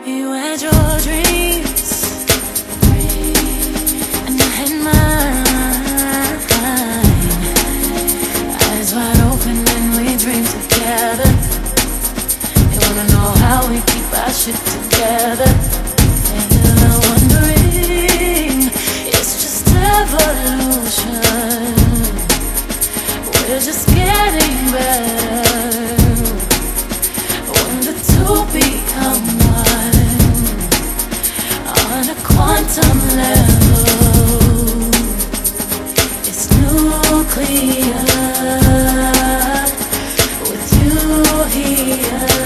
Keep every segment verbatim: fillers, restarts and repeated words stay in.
You had your dreams, and I had mine. Eyes wide open and we dream together. They wanna know how we keep our shit together. And they're wondering, it's just evolution. We're just getting better. When the two become one on a quantum level, it's nuclear. With you here,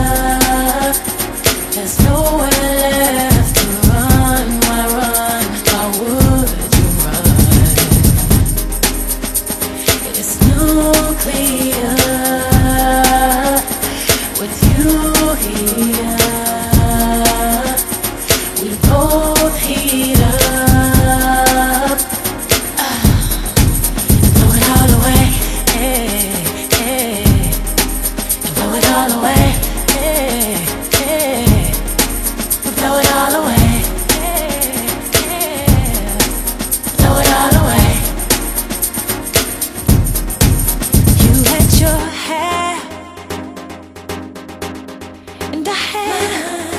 there's nowhere left to run. Why run? Why would you run? It's nuclear. With you here, we both heat up. Ah, blow it all away, eh, eh. Blow it all away, eh, eh. Blow it all away, eh, eh. Blow it all away. You had your hair, and I had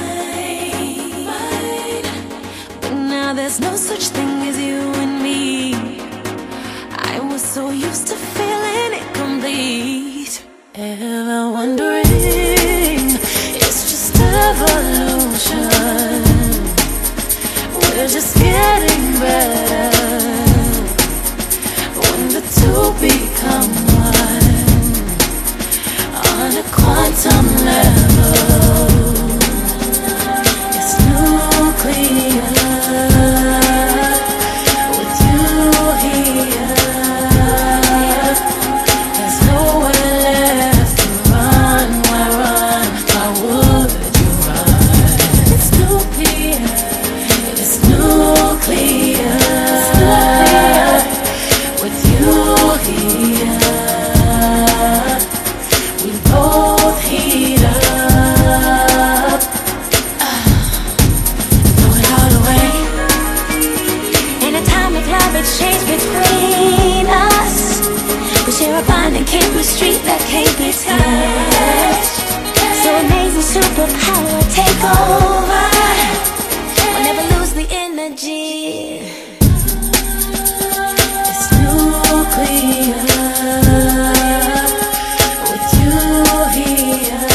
mine, but now there's no such thing as you and me. I was so used to feeling incomplete. Ever wondering, it's just evolution. We're just getting better. When the two become one on a quantum level, it's nuclear. With you here, there's nowhere left to run. Why run? Why would you run? It's nuclear. It's nuclear. With you here, we both heat up. Ah, blow it all away. In a time of love exchange between us, we share a bond and chemistry that can't be touched. So amazing, superpower take over. We'll never lose the energy. It's nuclear. With you here,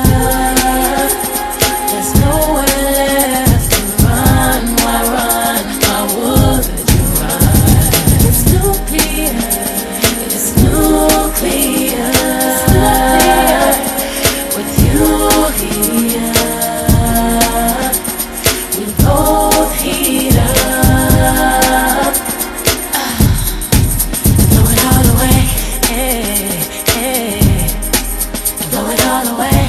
there's nowhere left to run. Why run? Why would you run? It's nuclear. It's nuclear. With you here, we both heat up. Ah, blow it all away, eh, eh. Blow it all away.